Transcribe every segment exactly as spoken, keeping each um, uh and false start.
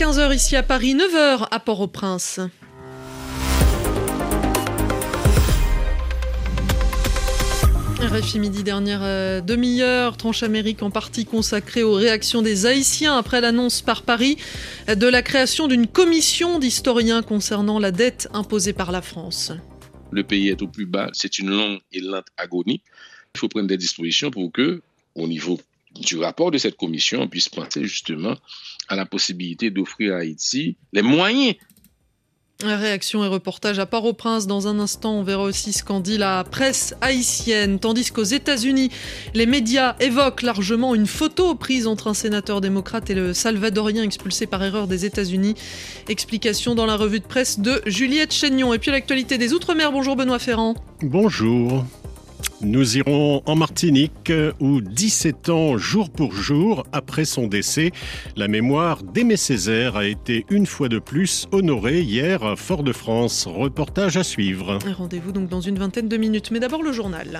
quinze heures ici à Paris, neuf heures à Port-au-Prince. R F I midi, dernière euh, demi-heure, tranche Amérique en partie consacrée aux réactions des Haïtiens après l'annonce par Paris de la création d'une commission d'historiens concernant la dette imposée par la France. Le pays est au plus bas, c'est une longue et lente agonie. Il faut prendre des dispositions pour que, au niveau du rapport de cette commission, on puisse penser justement à la possibilité d'offrir à Haïti les moyens. Réaction et reportage à Port-au-Prince. Dans un instant, on verra aussi ce qu'en dit la presse haïtienne. Tandis qu'aux États-Unis, les médias évoquent largement une photo prise entre un sénateur démocrate et le Salvadorien expulsé par erreur des États-Unis. Explication dans la revue de presse de Juliette Chénion. Et puis l'actualité des Outre-mer. Bonjour Benoît Ferrand. Bonjour. Nous irons en Martinique où dix-sept ans jour pour jour après son décès, la mémoire d'Aimé Césaire a été une fois de plus honorée hier à Fort-de-France. Reportage à suivre. Rendez-vous donc dans une vingtaine de minutes, mais d'abord le journal.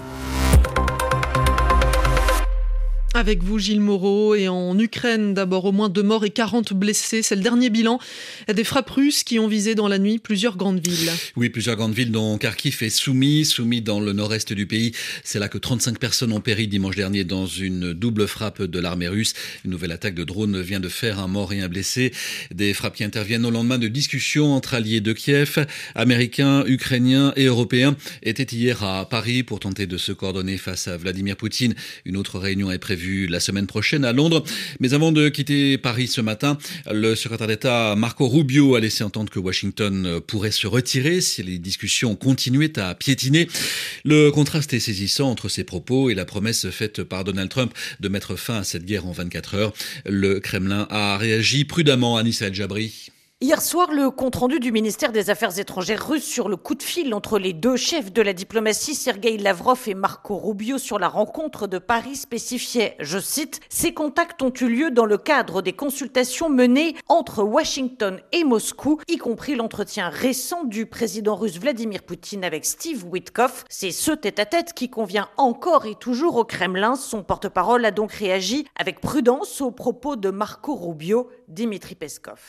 Avec vous, Gilles Moreau, et en Ukraine, d'abord au moins deux morts et quarante blessés. C'est le dernier bilan des frappes russes qui ont visé dans la nuit plusieurs grandes villes. Oui, plusieurs grandes villes dont Kharkiv et Soumy. Soumy dans le nord-est du pays. C'est là que trente-cinq personnes ont péri dimanche dernier dans une double frappe de l'armée russe. Une nouvelle attaque de drone vient de faire un mort et un blessé. Des frappes qui interviennent au lendemain de discussions entre alliés de Kiev. Américains, Ukrainiens et Européens étaient hier à Paris pour tenter de se coordonner face à Vladimir Poutine. Une autre réunion est prévue la semaine prochaine à Londres. Mais avant de quitter Paris ce matin, le secrétaire d'État Marco Rubio a laissé entendre que Washington pourrait se retirer si les discussions continuaient à piétiner. Le contraste est saisissant entre ses propos et la promesse faite par Donald Trump de mettre fin à cette guerre en vingt-quatre heures. Le Kremlin a réagi prudemment. Anissa El Jabri. Hier soir, le compte-rendu du ministère des Affaires étrangères russe sur le coup de fil entre les deux chefs de la diplomatie, Sergueï Lavrov et Marco Rubio, sur la rencontre de Paris spécifiait, je cite, « Ces contacts ont eu lieu dans le cadre des consultations menées entre Washington et Moscou, y compris l'entretien récent du président russe Vladimir Poutine avec Steve Witkoff. C'est ce tête-à-tête qui convient encore et toujours au Kremlin. » Son porte-parole a donc réagi avec prudence aux propos de Marco Rubio, Dmitri Peskov.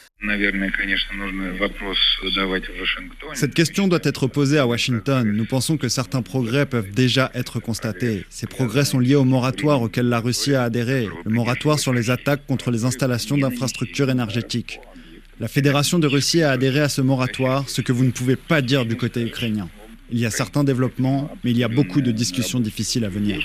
Cette question doit être posée à Washington. Nous pensons que certains progrès peuvent déjà être constatés. Ces progrès sont liés au moratoire auquel la Russie a adhéré, le moratoire sur les attaques contre les installations d'infrastructures énergétiques. La Fédération de Russie a adhéré à ce moratoire, ce que vous ne pouvez pas dire du côté ukrainien. Il y a certains développements, mais il y a beaucoup de discussions difficiles à venir.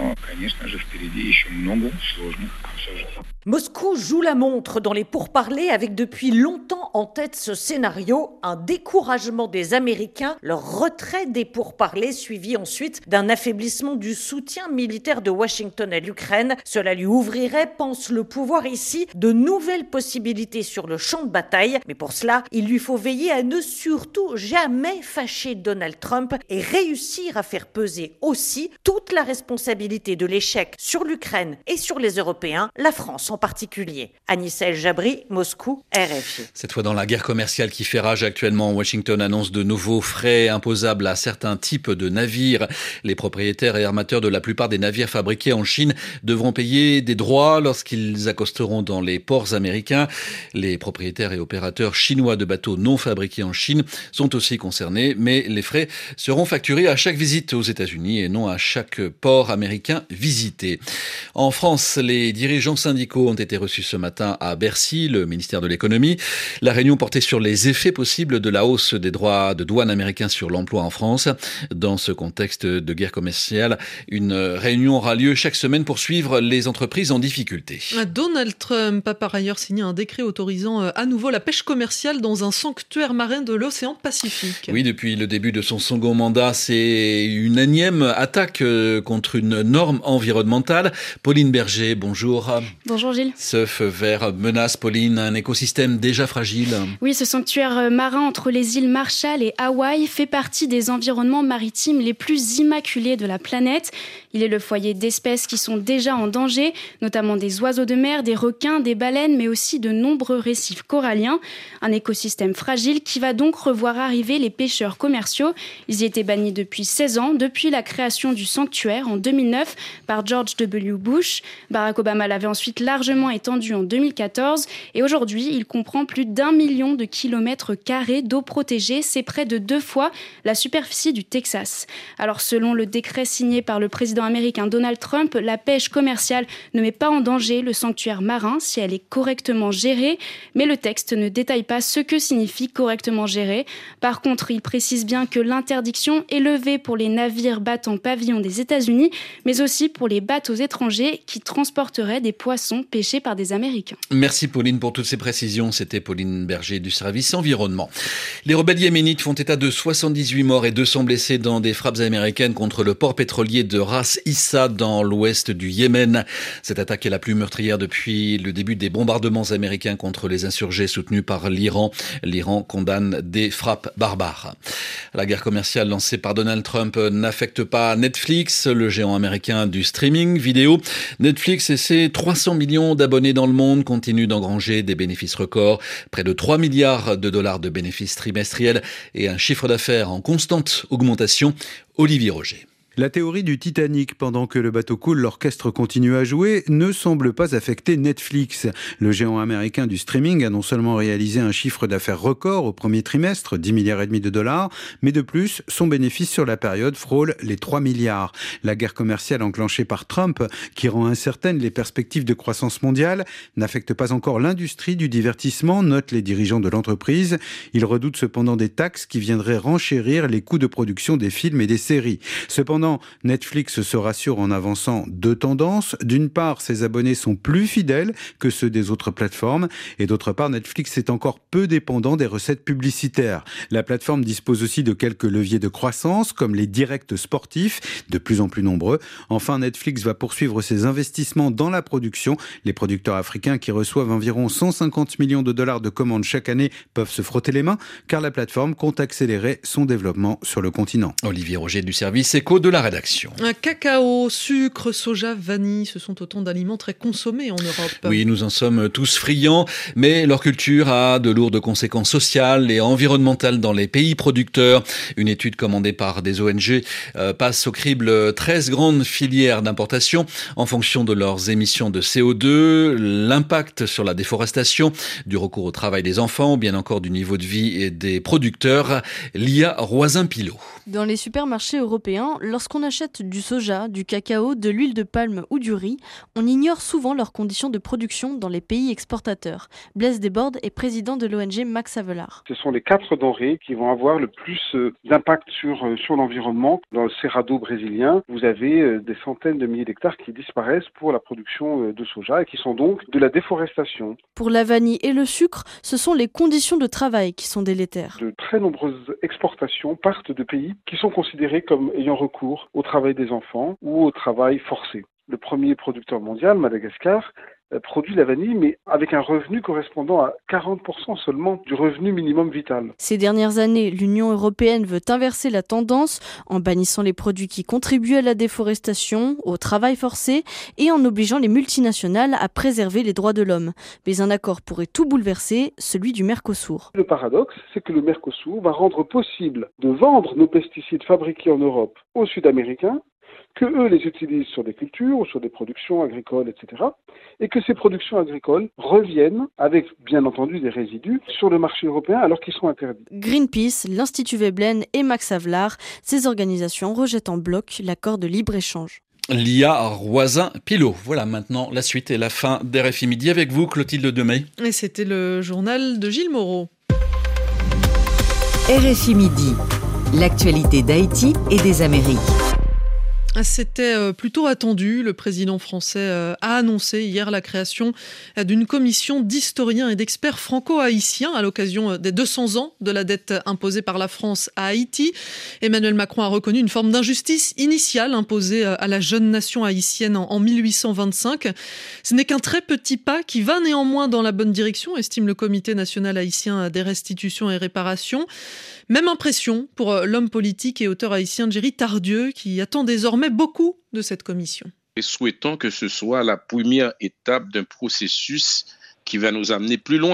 Moscou joue la montre dans les pourparlers avec depuis longtemps en tête ce scénario, un découragement des Américains, leur retrait des pourparlers suivi ensuite d'un affaiblissement du soutien militaire de Washington à l'Ukraine. Cela lui ouvrirait, pense le pouvoir ici, de nouvelles possibilités sur le champ de bataille. Mais pour cela, il lui faut veiller à ne surtout jamais fâcher Donald Trump et réussir à faire peser aussi toute la responsabilité de l'échec sur l'Ukraine et sur les Européens, la France en particulier. Anissa El Jabri, Moscou, R F I. Cette fois dans la guerre commerciale qui fait rage actuellement, Washington annonce de nouveaux frais imposables à certains types de navires. Les propriétaires et armateurs de la plupart des navires fabriqués en Chine devront payer des droits lorsqu'ils accosteront dans les ports américains. Les propriétaires et opérateurs chinois de bateaux non fabriqués en Chine sont aussi concernés, mais les frais seront facturés à chaque visite aux États-Unis et non à chaque port américain visité. En France, les dirigeants syndicaux ont été reçus ce matin à Bercy, le ministère de l'économie. La réunion portait sur les effets possibles de la hausse des droits de douane américains sur l'emploi en France. Dans ce contexte de guerre commerciale, une réunion aura lieu chaque semaine pour suivre les entreprises en difficulté. Donald Trump a par ailleurs signé un décret autorisant à nouveau la pêche commerciale dans un sanctuaire marin de l'océan Pacifique. Oui, depuis le début de son second mandat, c'est une énième attaque contre une norme environnementale. Pauline Berger, bonjour. Bonjour Gilles. Ce feu vert menace, Pauline, un écosystème déjà fragile. Oui, ce sanctuaire marin entre les îles Marshall et Hawaï fait partie des environnements maritimes les plus immaculés de la planète. Il est le foyer d'espèces qui sont déjà en danger, notamment des oiseaux de mer, des requins, des baleines, mais aussi de nombreux récifs coralliens. Un écosystème fragile qui va donc revoir arriver les pêcheurs commerciaux Ils y étaient bannis depuis seize ans, depuis la création du sanctuaire en deux mille neuf par George W. Bush. Barack Obama l'avait ensuite largement étendu en deux mille quatorze et aujourd'hui, il comprend plus d'un million de kilomètres carrés d'eau protégée. C'est près de deux fois la superficie du Texas. Alors, selon le décret signé par le président américain Donald Trump, la pêche commerciale ne met pas en danger le sanctuaire marin si elle est correctement gérée, mais le texte ne détaille pas ce que signifie correctement gérée. Par contre, il précise bien que l'interdiction est levée pour les navires battant pavillon des États-Unis, mais aussi pour les bateaux étrangers qui transporteraient des poissons pêchés par des Américains. Merci Pauline pour toutes ces précisions. C'était Pauline Berger du service environnement. Les rebelles yéménites font état de soixante-dix-huit morts et deux cents blessés dans des frappes américaines contre le port pétrolier de Ras Issa dans l'ouest du Yémen. Cette attaque est la plus meurtrière depuis le début des bombardements américains contre les insurgés soutenus par l'Iran. L'Iran condamne des frappes barbares. La guerre commerciale lancée par Donald Trump n'affecte pas Netflix, le géant américain du streaming vidéo. Netflix et ses trois cents millions d'abonnés dans le monde continuent d'engranger des bénéfices records. Près de trois milliards de dollars de bénéfices trimestriels et un chiffre d'affaires en constante augmentation. Olivier Roger. La théorie du Titanic, pendant que le bateau coule, l'orchestre continue à jouer, ne semble pas affecter Netflix. Le géant américain du streaming a non seulement réalisé un chiffre d'affaires record au premier trimestre, dix milliards et demi de dollars, mais de plus, son bénéfice sur la période frôle les trois milliards. La guerre commerciale enclenchée par Trump, qui rend incertaines les perspectives de croissance mondiale, n'affecte pas encore l'industrie du divertissement, notent les dirigeants de l'entreprise. Ils redoutent cependant des taxes qui viendraient renchérir les coûts de production des films et des séries. Cependant, Netflix se rassure en avançant deux tendances. D'une part, ses abonnés sont plus fidèles que ceux des autres plateformes. Et d'autre part, Netflix est encore peu dépendant des recettes publicitaires. La plateforme dispose aussi de quelques leviers de croissance, comme les directs sportifs, de plus en plus nombreux. Enfin, Netflix va poursuivre ses investissements dans la production. Les producteurs africains qui reçoivent environ cent cinquante millions de dollars de commandes chaque année peuvent se frotter les mains, car la plateforme compte accélérer son développement sur le continent. Olivier Roger du service éco de la rédaction. Un cacao, sucre, soja, vanille, ce sont autant d'aliments très consommés en Europe. Oui, nous en sommes tous friands, mais leur culture a de lourdes conséquences sociales et environnementales dans les pays producteurs. Une étude commandée par des O N G euh, passe au crible treize grandes filières d'importation en fonction de leurs émissions de C O deux, l'impact sur la déforestation, du recours au travail des enfants, ou bien encore du niveau de vie et des producteurs. Lia Roisin-Pilot. Dans les supermarchés européens, lorsqu'on achète du soja, du cacao, de l'huile de palme ou du riz, on ignore souvent leurs conditions de production dans les pays exportateurs. Blaise Desbordes est président de l'O N G Max Havelaar. Ce sont les quatre denrées qui vont avoir le plus d'impact sur, sur l'environnement. Dans le Cerrado brésilien, vous avez des centaines de milliers d'hectares qui disparaissent pour la production de soja et qui sont donc de la déforestation. Pour la vanille et le sucre, ce sont les conditions de travail qui sont délétères. De très nombreuses exportations partent de pays qui sont considérés comme ayant recours au travail des enfants ou au travail forcé. Le premier producteur mondial, Madagascar, produit la vanille, mais avec un revenu correspondant à quarante pour cent seulement du revenu minimum vital. Ces dernières années, l'Union européenne veut inverser la tendance en bannissant les produits qui contribuent à la déforestation, au travail forcé et en obligeant les multinationales à préserver les droits de l'homme. Mais un accord pourrait tout bouleverser, celui du Mercosur. Le paradoxe, c'est que le Mercosur va rendre possible de vendre nos pesticides fabriqués en Europe aux Sud-Américains, que eux les utilisent sur des cultures ou sur des productions agricoles, et cetera, et que ces productions agricoles reviennent, avec bien entendu des résidus, sur le marché européen alors qu'ils sont interdits. Greenpeace, l'Institut Veblen et Max Havelaar, ces organisations rejettent en bloc l'accord de libre-échange. Lia Roisin-Pilot. Voilà maintenant la suite et la fin d'R F I Midi avec vous, Clotilde Demey. Et c'était le journal de Gilles Moreau. R F I Midi, l'actualité d'Haïti et des Amériques. C'était plutôt attendu. Le président français a annoncé hier la création d'une commission d'historiens et d'experts franco-haïtiens à l'occasion des deux cents ans de la dette imposée par la France à Haïti. Emmanuel Macron a reconnu une forme d'injustice initiale imposée à la jeune nation haïtienne en mille huit cent vingt-cinq. Ce n'est qu'un très petit pas qui va néanmoins dans la bonne direction, estime le Comité national haïtien des restitutions et réparations. Même impression pour l'homme politique et auteur haïtien Géry Tardieu, qui attend désormais beaucoup de cette commission. Et souhaitons que ce soit la première étape d'un processus qui va nous amener plus loin.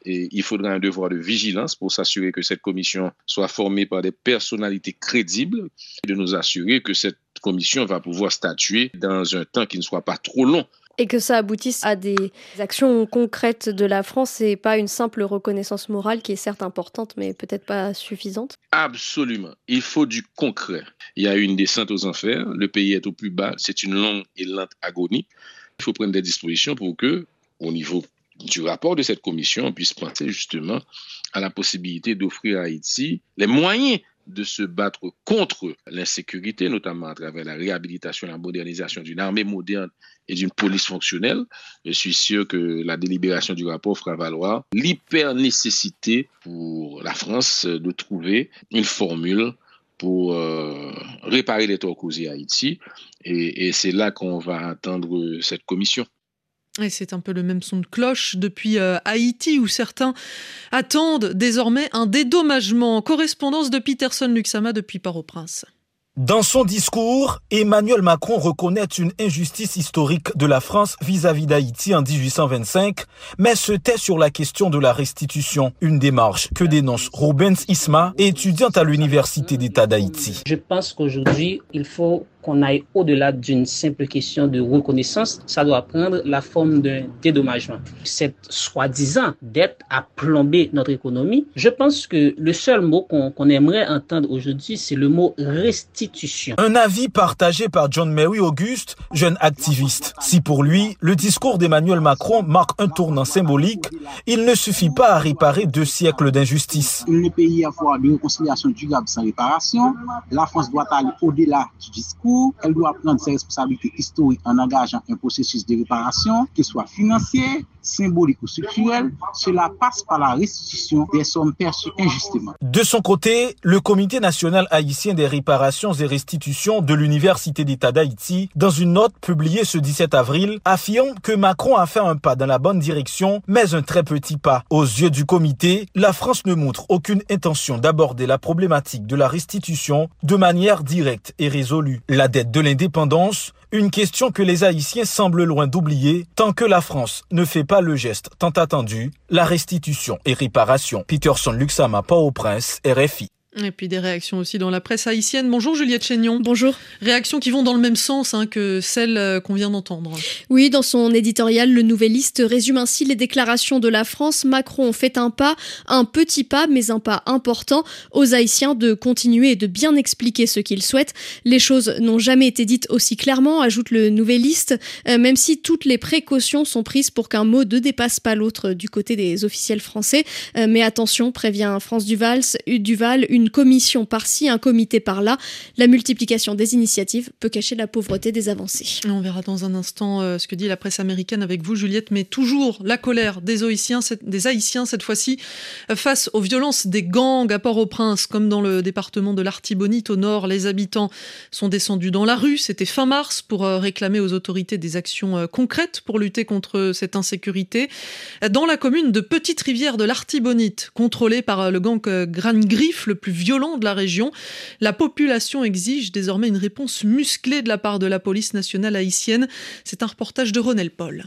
Et il faudra un devoir de vigilance pour s'assurer que cette commission soit formée par des personnalités crédibles et de nous assurer que cette commission va pouvoir statuer dans un temps qui ne soit pas trop long. Et que ça aboutisse à des actions concrètes de la France et pas une simple reconnaissance morale qui est certes importante mais peut-être pas suffisante. Absolument. Il faut du concret. Il y a eu une descente aux enfers. Le pays est au plus bas. C'est une longue et lente agonie. Il faut prendre des dispositions pour que, au niveau du rapport de cette commission, on puisse penser justement à la possibilité d'offrir à Haïti les moyens de se battre contre l'insécurité, notamment à travers la réhabilitation et la modernisation d'une armée moderne et d'une police fonctionnelle. Je suis sûr que la délibération du rapport fera valoir l'hyper-nécessité pour la France de trouver une formule pour euh, réparer les torts causés à Haïti. Et, et c'est là qu'on va attendre cette commission. Et c'est un peu le même son de cloche depuis euh, Haïti, où certains attendent désormais un dédommagement. Correspondance de Peterson Luxama depuis Port-au-Prince. Dans son discours, Emmanuel Macron reconnaît une injustice historique de la France vis-à-vis d'Haïti en dix-huit cent vingt-cinq, mais se tait sur la question de la restitution, une démarche que dénonce Rubens Isma, étudiante à l'Université d'État d'Haïti. Je pense qu'aujourd'hui, il faut qu'on aille au-delà d'une simple question de reconnaissance, ça doit prendre la forme d'un dédommagement. Cette soi-disant dette a plombé notre économie. Je pense que le seul mot qu'on, qu'on aimerait entendre aujourd'hui, c'est le mot restitution. Un avis partagé par John Mary Auguste, jeune activiste. Si pour lui, le discours d'Emmanuel Macron marque un tournant symbolique, il ne suffit pas à réparer deux siècles d'injustice. Le pays a avoir de réconciliation durable sans réparation. La France doit aller au-delà du discours. Elle doit prendre ses responsabilités historiques en engageant un processus de réparation, qu'il soit financier, symbolique ou structurel. Cela passe par la restitution des sommes perçues injustement. De son côté, le Comité national haïtien des réparations et restitutions de l'Université d'État d'Haïti, dans une note publiée ce dix-sept avril, affirme que Macron a fait un pas dans la bonne direction, mais un très petit pas. Aux yeux du comité, la France ne montre aucune intention d'aborder la problématique de la restitution de manière directe et résolue. La dette de l'indépendance, une question que les Haïtiens semblent loin d'oublier tant que la France ne fait pas le geste tant attendu, la restitution et réparation. Peterson Luxama, Port-au-Prince, R F I. Et puis des réactions aussi dans la presse haïtienne. Bonjour Juliette Chénion. Bonjour. Réactions qui vont dans le même sens hein, que celles qu'on vient d'entendre. Oui, dans son éditorial, le Nouvelliste résume ainsi les déclarations de la France. Macron fait un pas, un petit pas, mais un pas important aux Haïtiens de continuer et de bien expliquer ce qu'ils souhaitent. Les choses n'ont jamais été dites aussi clairement, ajoute le Nouvelliste, euh, même si toutes les précautions sont prises pour qu'un mot ne dépasse pas l'autre du côté des officiels français. Euh, mais attention, prévient France Duval, Duval une commission par-ci, un comité par-là. La multiplication des initiatives peut cacher la pauvreté des avancées. On verra dans un instant euh, ce que dit la presse américaine avec vous, Juliette, mais toujours la colère des Haïtiens, des Haïtiens cette fois-ci, euh, face aux violences des gangs à Port-au-Prince, comme dans le département de l'Artibonite au nord. Les habitants sont descendus dans la rue, c'était fin mars, pour euh, réclamer aux autorités des actions euh, concrètes pour lutter contre cette insécurité. Dans la commune de Petite-Rivière de l'Artibonite, contrôlée par euh, le gang euh, Gran Griffe, le plus violent de la région, la population exige désormais une réponse musclée de la part de la police nationale haïtienne. C'est un reportage de Ronel Paul.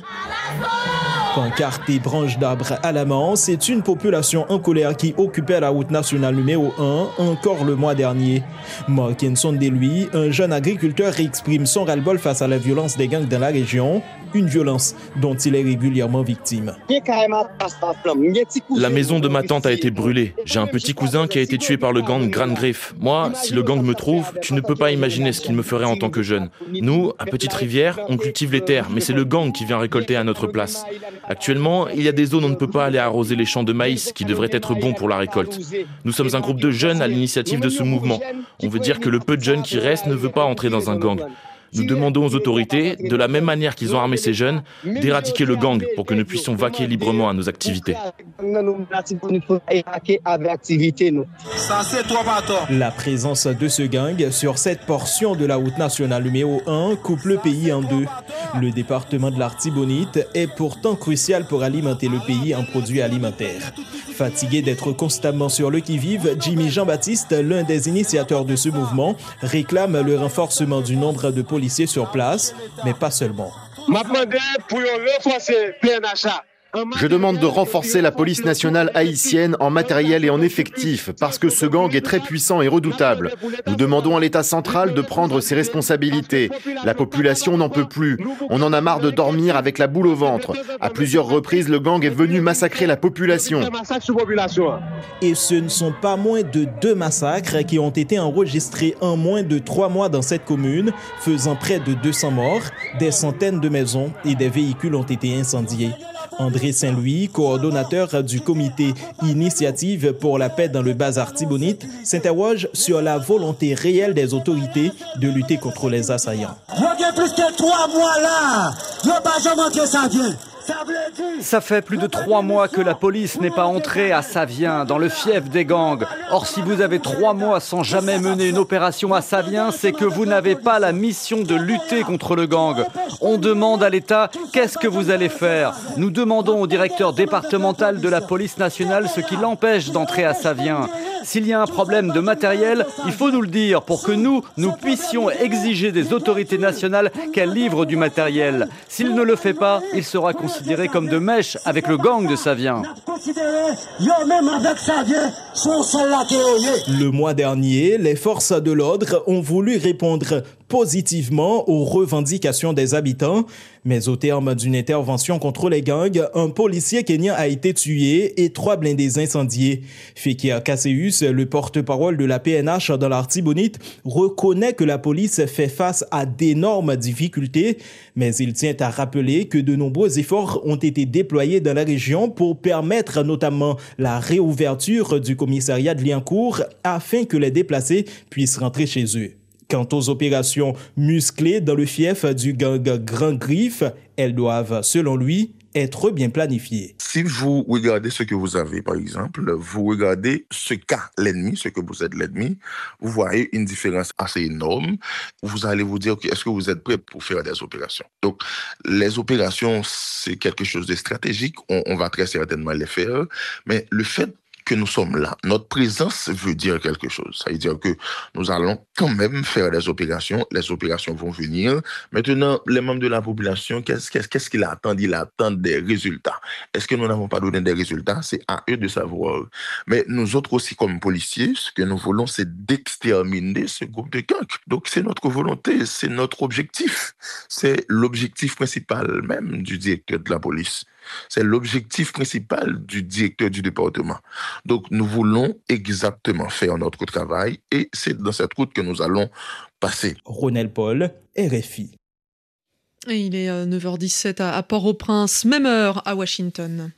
Pancartes et branches d'arbres à la main, c'est une population en colère qui occupait la route nationale numéro un encore le mois dernier. Markinson Deluy, un jeune agriculteur, exprime son ras-le-bol face à la violence des gangs dans la région, une violence dont il est régulièrement victime. La maison de ma tante a été brûlée. J'ai un petit cousin qui a été tué par le gang Gran Griffe. Moi, si le gang me trouve, tu ne peux pas imaginer ce qu'il me ferait en tant que jeune. Nous, à Petite-Rivière, on cultive les terres, mais c'est le gang qui vient récolter à notre place. Actuellement, il y a des zones où on ne peut pas aller arroser les champs de maïs qui devraient être bons pour la récolte. Nous sommes un groupe de jeunes à l'initiative de ce mouvement. On veut dire que le peu de jeunes qui restent ne veut pas entrer dans un gang. Nous demandons aux autorités, de la même manière qu'ils ont armé ces jeunes, d'éradiquer le gang pour que nous puissions vaquer librement à nos activités. La présence de ce gang sur cette portion de la route nationale numéro un coupe le pays en deux. Le département de l'Artibonite est pourtant crucial pour alimenter le pays en produits alimentaires. Fatigué d'être constamment sur le qui-vive, Jimmy Jean-Baptiste, l'un des initiateurs de ce mouvement, réclame le renforcement du nombre de policiers sur place, mais pas seulement. Je demande pour renforcer le P N H A Je demande de renforcer la police nationale haïtienne en matériel et en effectifs, parce que ce gang est très puissant et redoutable. Nous demandons à l'État central de prendre ses responsabilités. La population n'en peut plus. On en a marre de dormir avec la boule au ventre. À plusieurs reprises, le gang est venu massacrer la population. Et ce ne sont pas moins de deux massacres qui ont été enregistrés en moins de trois mois dans cette commune, faisant près de deux cents morts. Des centaines de maisons et des véhicules ont été incendiés. André Saint-Louis, coordonnateur du comité Initiative pour la paix dans le Bas-Artibonite, s'interroge sur la volonté réelle des autorités de lutter contre les assaillants. Il y a plus que trois mois là, le Benjamin que ça vient. Ça fait plus de trois mois que la police n'est pas entrée à Savien, dans le fief des gangs. Or, si vous avez trois mois sans jamais mener une opération à Savien, c'est que vous n'avez pas la mission de lutter contre le gang. On demande à l'État, qu'est-ce que vous allez faire ? Nous demandons au directeur départemental de la police nationale ce qui l'empêche d'entrer à Savien. S'il y a un problème de matériel, il faut nous le dire pour que nous, nous puissions exiger des autorités nationales qu'elles livrent du matériel. S'il ne le fait pas, il sera considéré comme de mèche avec le gang de Savien. Le mois dernier, les forces de l'ordre ont voulu répondre positivement aux revendications des habitants, mais au terme d'une intervention contre les gangs, un policier kenyan a été tué et trois blindés incendiés. Fekia Kasseus, le porte-parole de la P N H dans l'Artibonite, reconnaît que la police fait face à d'énormes difficultés, mais il tient à rappeler que de nombreux efforts ont été déployés dans la région pour permettre notamment la réouverture du commissariat de Liancourt afin que les déplacés puissent rentrer chez eux. Quant aux opérations musclées dans le fief du gang Grand Griffe, elles doivent, selon lui, être bien planifiées. Si vous regardez ce que vous avez, par exemple, vous regardez ce qu'a l'ennemi, ce que vous êtes l'ennemi, vous voyez une différence assez énorme. Vous allez vous dire, est-ce que vous êtes prêt pour faire des opérations? Donc, les opérations, c'est quelque chose de stratégique. On, on va très certainement les faire. Mais le fait que nous sommes là, notre présence veut dire quelque chose. Ça veut dire que nous allons quand même faire des opérations. Les opérations vont venir. Maintenant, les membres de la population, qu'est-ce, qu'est-ce, qu'est-ce qu'ils attendent? Ils attendent des résultats. Est-ce que nous n'avons pas donné des résultats? C'est à eux de savoir. Mais nous autres aussi, comme policiers, ce que nous voulons, c'est d'exterminer ce groupe de gangs. Donc, c'est notre volonté, c'est notre objectif. C'est l'objectif principal même du directeur de la police. C'est l'objectif principal du directeur du département. Donc, nous voulons exactement faire notre travail et c'est dans cette route que nous allons passer. Ronel Paul, R F I. Et il est neuf heures dix-sept à Port-au-Prince, même heure à Washington.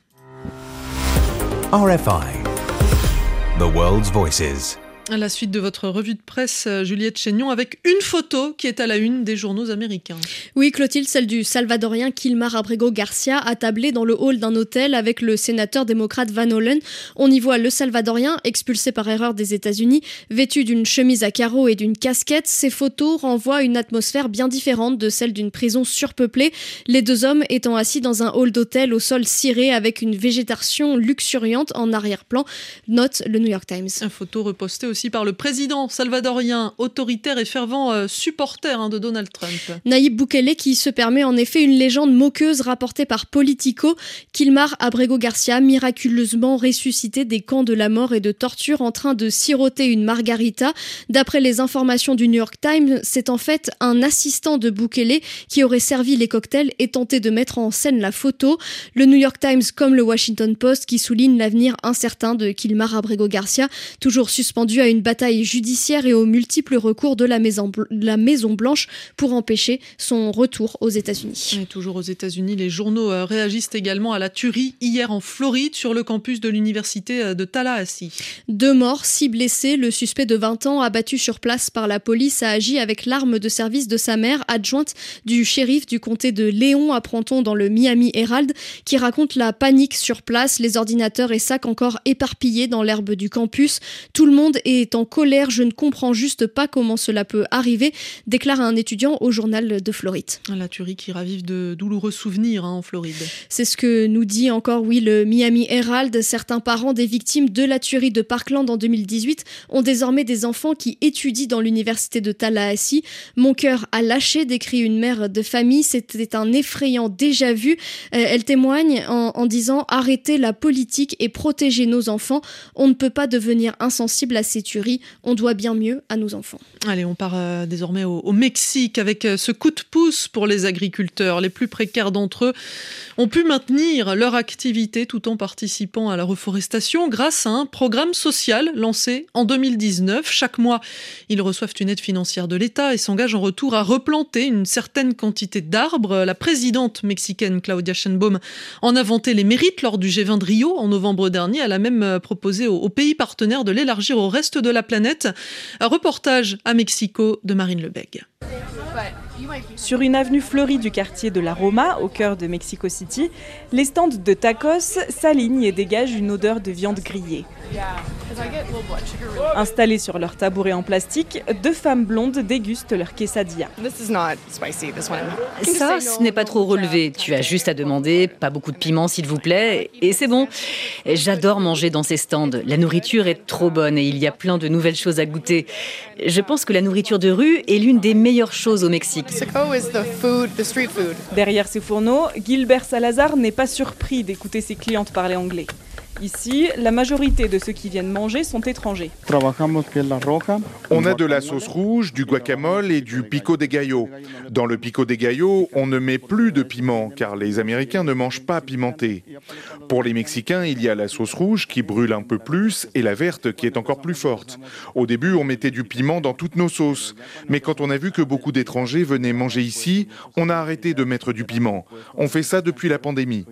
R F I, The World's Voices. À la suite de votre revue de presse, Juliette Chénion, avec une photo qui est à la une des journaux américains. Oui, Clotilde, celle du Salvadorien Kilmar Abrego Garcia, attablé dans le hall d'un hôtel avec le sénateur démocrate Van Hollen. On y voit le Salvadorien, expulsé par erreur des États-Unis, vêtu d'une chemise à carreaux et d'une casquette. Ces photos renvoient une atmosphère bien différente de celle d'une prison surpeuplée. Les deux hommes étant assis dans un hall d'hôtel au sol ciré avec une végétation luxuriante en arrière-plan, note le New York Times. Une photo repostée aussi par le président salvadorien, autoritaire et fervent euh, supporter hein, de Donald Trump. Nayib Bukele qui se permet en effet une légende moqueuse rapportée par Politico. Kilmar Abrego Garcia, miraculeusement ressuscité des camps de la mort et de torture en train de siroter une margarita. D'après les informations du New York Times, c'est en fait un assistant de Bukele qui aurait servi les cocktails et tenté de mettre en scène la photo. Le New York Times comme le Washington Post qui souligne l'avenir incertain de Kilmar Abrego Garcia, toujours suspendu à une bataille judiciaire et aux multiples recours de la Maison, la Maison Blanche pour empêcher son retour aux États-Unis. Et toujours aux États-Unis, les journaux réagissent également à la tuerie hier en Floride sur le campus de l'université de Tallahassee. Deux morts, six blessés. Le suspect de vingt ans, abattu sur place par la police, a agi avec l'arme de service de sa mère, adjointe du shérif du comté de Léon, apprend-on dans le Miami Herald, qui raconte la panique sur place, les ordinateurs et sacs encore éparpillés dans l'herbe du campus. Tout le monde est est en colère. Je ne comprends juste pas comment cela peut arriver, déclare un étudiant au journal de Floride. La tuerie qui ravive de douloureux souvenirs hein, en Floride. C'est ce que nous dit encore, oui, le Miami Herald. Certains parents des victimes de la tuerie de Parkland en deux mille dix-huit ont désormais des enfants qui étudient dans l'université de Tallahassee. Mon cœur a lâché, décrit une mère de famille. C'était un effrayant déjà-vu. Euh, elle témoigne en, en disant « Arrêtez la politique et protégez nos enfants. On ne peut pas devenir insensible à ces tueries. On doit bien mieux à nos enfants. » Allez, on part euh, désormais au, au Mexique avec euh, ce coup de pouce pour les agriculteurs. Les plus précaires d'entre eux ont pu maintenir leur activité tout en participant à la reforestation grâce à un programme social lancé en deux mille dix-neuf. Chaque mois, ils reçoivent une aide financière de l'État et s'engagent en retour à replanter une certaine quantité d'arbres. La présidente mexicaine Claudia Sheinbaum en a vanté les mérites lors du G vingt de Rio en novembre dernier. Elle a même proposé aux, aux pays partenaires de l'élargir au reste de la planète. Un reportage à Mexico de Marine Lebègue. Sur une avenue fleurie du quartier de la Roma, au cœur de Mexico City, les stands de tacos s'alignent et dégagent une odeur de viande grillée. Installées sur leur tabouret en plastique, deux femmes blondes dégustent leur quesadilla. Ça, ce n'est pas trop relevé. Tu as juste à demander, pas beaucoup de piment s'il vous plaît, et c'est bon. J'adore manger dans ces stands. La nourriture est trop bonne et il y a plein de nouvelles choses à goûter. Je pense que la nourriture de rue est l'une des meilleures choses au Mexique. Derrière ces fourneaux, Gilbert Salazar n'est pas surpris d'écouter ses clientes parler anglais. Ici, la majorité de ceux qui viennent manger sont étrangers. On a de la sauce rouge, du guacamole et du pico de gallo. Dans le pico de gallo, on ne met plus de piment car les Américains ne mangent pas pimenté. Pour les Mexicains, il y a la sauce rouge qui brûle un peu plus et la verte qui est encore plus forte. Au début, on mettait du piment dans toutes nos sauces. Mais quand on a vu que beaucoup d'étrangers venaient manger ici, on a arrêté de mettre du piment. On fait ça depuis la pandémie.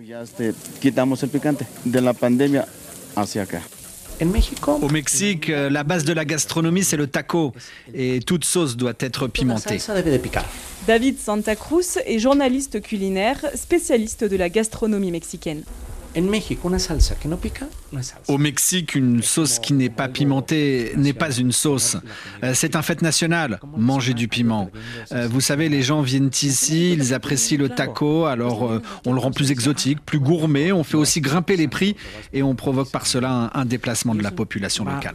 Au Mexique, la base de la gastronomie, c'est le taco. Et toute sauce doit être pimentée. David Santa Cruz est journaliste culinaire, spécialiste de la gastronomie mexicaine. Au Mexique, une sauce qui n'est pas pimentée n'est pas une sauce. C'est un fait national, manger du piment. Vous savez, les gens viennent ici, ils apprécient le taco, alors on le rend plus exotique, plus gourmet, on fait aussi grimper les prix et on provoque par cela un, un déplacement de la population locale.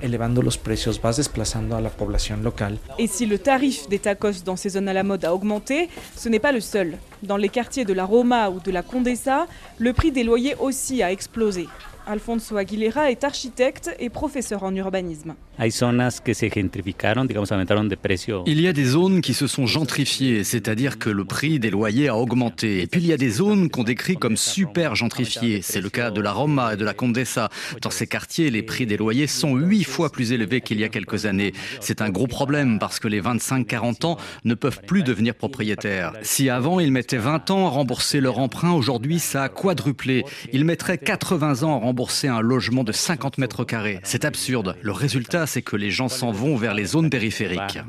Et si le tarif des tacos dans ces zones à la mode a augmenté, ce n'est pas le seul. Dans les quartiers de la Roma ou de la Condesa, le prix des loyers aussi a explosé. Alfonso Aguilera est architecte et professeur en urbanisme. Il y a des zones qui se sont gentrifiées, c'est-à-dire que le prix des loyers a augmenté. Et puis il y a des zones qu'on décrit comme super gentrifiées. C'est le cas de la Roma et de la Condesa. Dans ces quartiers, les prix des loyers sont huit fois plus élevés qu'il y a quelques années. C'est un gros problème parce que les vingt-cinq à quarante ans ne peuvent plus devenir propriétaires. Si avant ils mettaient vingt ans à rembourser leur emprunt, aujourd'hui ça a quadruplé. Ils mettraient quatre-vingts ans à rembourser un logement de cinquante mètres carrés. C'est absurde. Le résultat, c'est que les gens s'en vont vers les zones périphériques.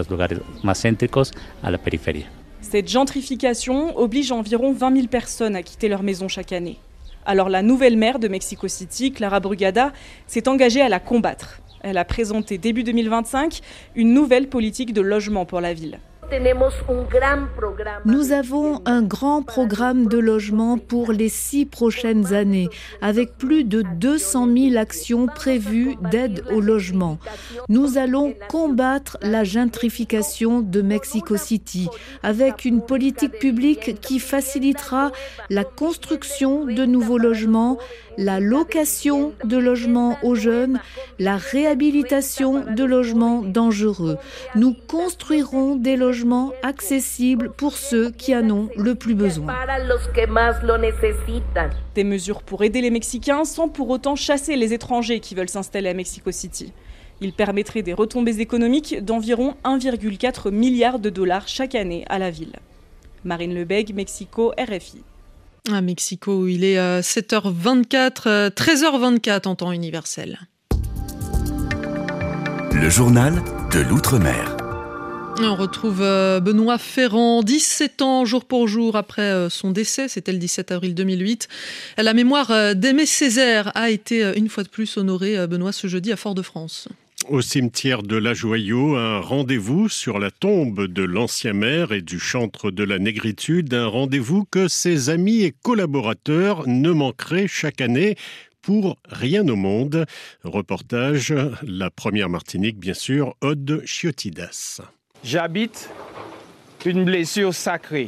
Cette gentrification oblige environ vingt mille personnes à quitter leur maison chaque année. Alors la nouvelle maire de Mexico City, Clara Brugada, s'est engagée à la combattre. Elle a présenté début deux mille vingt-cinq une nouvelle politique de logement pour la ville. Nous avons un grand programme de logement pour les six prochaines années, avec plus de deux cent mille actions prévues d'aide au logement. Nous allons combattre la gentrification de Mexico City, avec une politique publique qui facilitera la construction de nouveaux logements, la location de logements aux jeunes, la réhabilitation de logements dangereux. Nous construirons des logements accessibles pour ceux qui en ont le plus besoin. Des mesures pour aider les Mexicains sans pour autant chasser les étrangers qui veulent s'installer à Mexico City. Il permettrait des retombées économiques d'environ un virgule quatre milliard de dollars chaque année à la ville. Marine Lebègue, Mexico, R F I. À Mexico, il est à sept heures vingt-quatre, treize heures vingt-quatre en temps universel. Le journal de l'Outre-mer. On retrouve Benoît Ferrand, dix-sept ans jour pour jour après son décès, c'était le dix-sept avril deux mille huit. La mémoire d'Aimé Césaire a été une fois de plus honorée, Benoît, ce jeudi à Fort-de-France. Au cimetière de La Joyeuse, un rendez-vous sur la tombe de l'ancien maire et du chantre de la négritude, un rendez-vous que ses amis et collaborateurs ne manqueraient chaque année pour rien au monde. Reportage, la première Martinique, bien sûr, Aude Chiotidas. J'habite une blessure sacrée.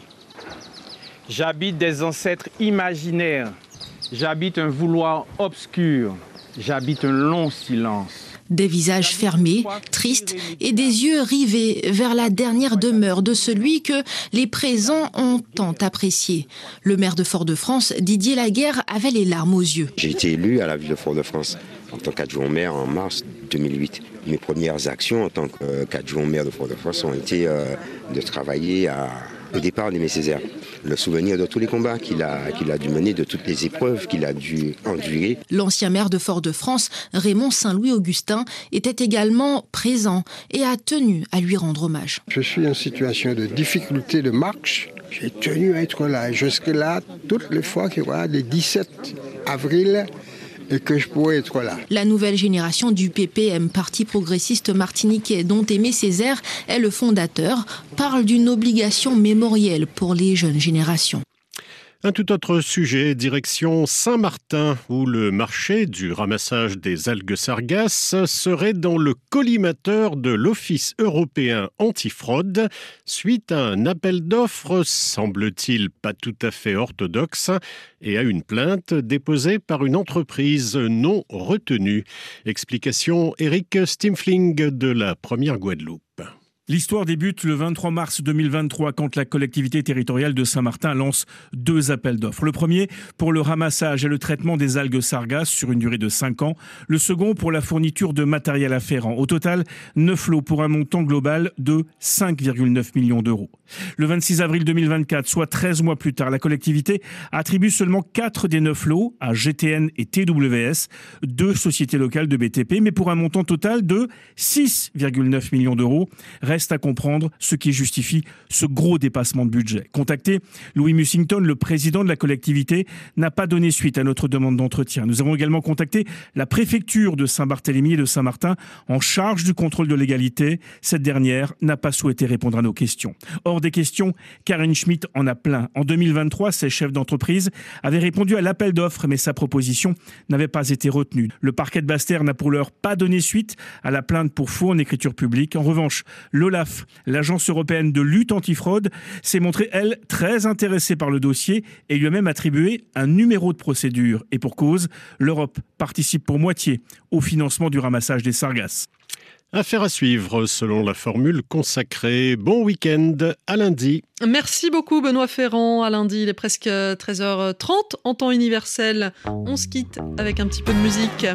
J'habite des ancêtres imaginaires. J'habite un vouloir obscur. J'habite un long silence. Des visages fermés, tristes et des yeux rivés vers la dernière demeure de celui que les présents ont tant apprécié. Le maire de Fort-de-France, Didier Laguerre, avait les larmes aux yeux. J'ai été élu à la ville de Fort-de-France en tant qu'adjoint maire en mars deux mille huit. Mes premières actions en tant qu'adjoint maire de Fort-de-France ont été euh, de travailler à, au départ d'Aimé Césaire. Le souvenir de tous les combats qu'il a, qu'il a dû mener, de toutes les épreuves qu'il a dû endurer. L'ancien maire de Fort-de-France, Raymond Saint-Louis-Augustin, était également présent et a tenu à lui rendre hommage. Je suis en situation de difficulté de marche. J'ai tenu à être là. Jusque-là, toutes les fois qu'il y aura le dix-sept avril, et que je pourrais être là. La nouvelle génération du P P M, parti progressiste martiniquais dont Aimé Césaire est le fondateur, parle d'une obligation mémorielle pour les jeunes générations. Un tout autre sujet, direction Saint-Martin, où le marché du ramassage des algues sargasses serait dans le collimateur de l'Office européen antifraude, suite à un appel d'offres, semble-t-il pas tout à fait orthodoxe, et à une plainte déposée par une entreprise non retenue. Explication Eric Stimfling de la Première Guadeloupe. L'histoire débute le vingt-trois mars deux mille vingt-trois quand la collectivité territoriale de Saint-Martin lance deux appels d'offres. Le premier pour le ramassage et le traitement des algues sargasses sur une durée de cinq ans. Le second pour la fourniture de matériel afférent. Au total, neuf lots pour un montant global de cinq virgule neuf millions d'euros. Le vingt-six avril deux mille vingt-quatre, soit treize mois plus tard, la collectivité attribue seulement quatre des neuf lots à G T N et T W S, deux sociétés locales de B T P, mais pour un montant total de six virgule neuf millions d'euros. Reste à comprendre ce qui justifie ce gros dépassement de budget. Contacté, Louis Mussington, le président de la collectivité, n'a pas donné suite à notre demande d'entretien. Nous avons également contacté la préfecture de Saint-Barthélemy et de Saint-Martin en charge du contrôle de légalité. Cette dernière n'a pas souhaité répondre à nos questions. Hors des questions, Karine Schmitt en a plein. En deux mille vingt-trois, ses chefs d'entreprise avaient répondu à l'appel d'offres, mais sa proposition n'avait pas été retenue. Le parquet de Basse-Terre n'a pour l'heure pas donné suite à la plainte pour faux en écriture publique. En revanche, l'Olaf, l'agence européenne de lutte antifraude, s'est montrée, elle, très intéressée par le dossier et lui a même attribué un numéro de procédure. Et pour cause, l'Europe participe pour moitié au financement du ramassage des sargasses. Affaire à suivre selon la formule consacrée. Bon week-end, à lundi. Merci beaucoup Benoît Ferrand. À lundi, il est presque treize heures trente en temps universel. On se quitte avec un petit peu de musique.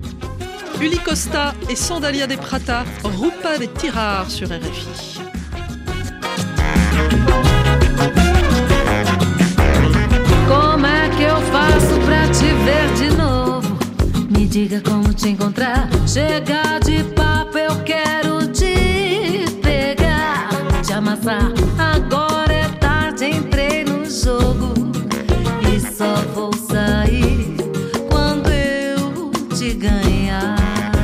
Uli Costa et Sandalia de Prata, Rupa de Tirar sur R F I. Como é que eu faço pra te ver de novo? Me diga como te encontrar. Chega de papo, eu quero te pegar, te amassar. Agora é tarde, entrei no jogo e só vou sair quando eu te ganhar.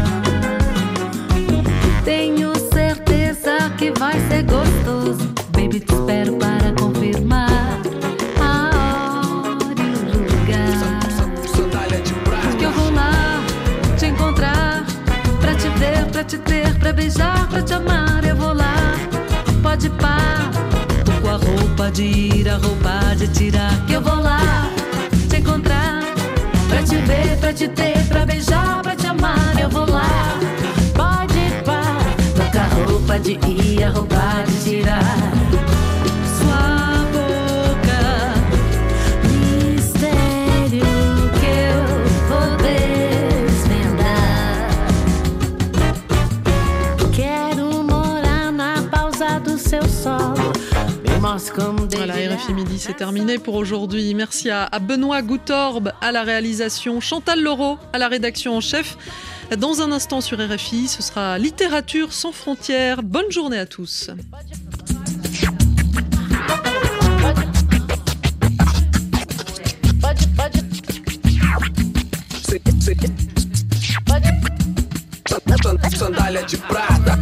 Tenho certeza que vai ser gostoso. Baby, te espero para confirmar a hora e o lugar. Que eu vou lá te encontrar, pra te ver, pra te ter, pra beijar, pra te amar. Eu vou lá, pode pá. Tô com a roupa de ir, a roupa de tirar. Que eu vou lá te encontrar, pra te ver, pra te ter, pra beijar, pra te amar. Eu vou lá, pode pá. Tô com a roupa de ir, a roupa de tirar. Sua boca, mistério que eu vou desvendar. Quero morar na pausa do seu solo. Voilà, R F I Midi, c'est terminé pour aujourd'hui. Merci à, à Benoît Goutorbe à la réalisation, Chantal Laureau à la rédaction en chef. Dans un instant sur R F I, ce sera Littérature sans frontières. Bonne journée à tous. Sandalia sandália de prata.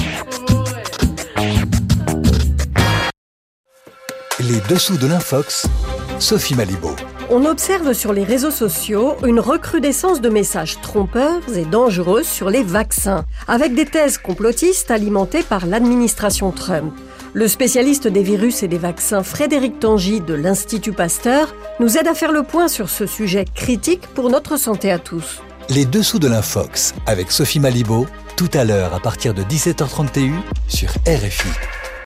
Les dessous de l'Infox, Sophie Malibaud. On observe sur les réseaux sociaux une recrudescence de messages trompeurs et dangereux sur les vaccins, avec des thèses complotistes alimentées par l'administration Trump. Le spécialiste des virus et des vaccins Frédéric Tangy de l'Institut Pasteur nous aide à faire le point sur ce sujet critique pour notre santé à tous. Les dessous de l'Infox avec Sophie Malibaud, tout à l'heure à partir de dix-sept heures trente sur R F I.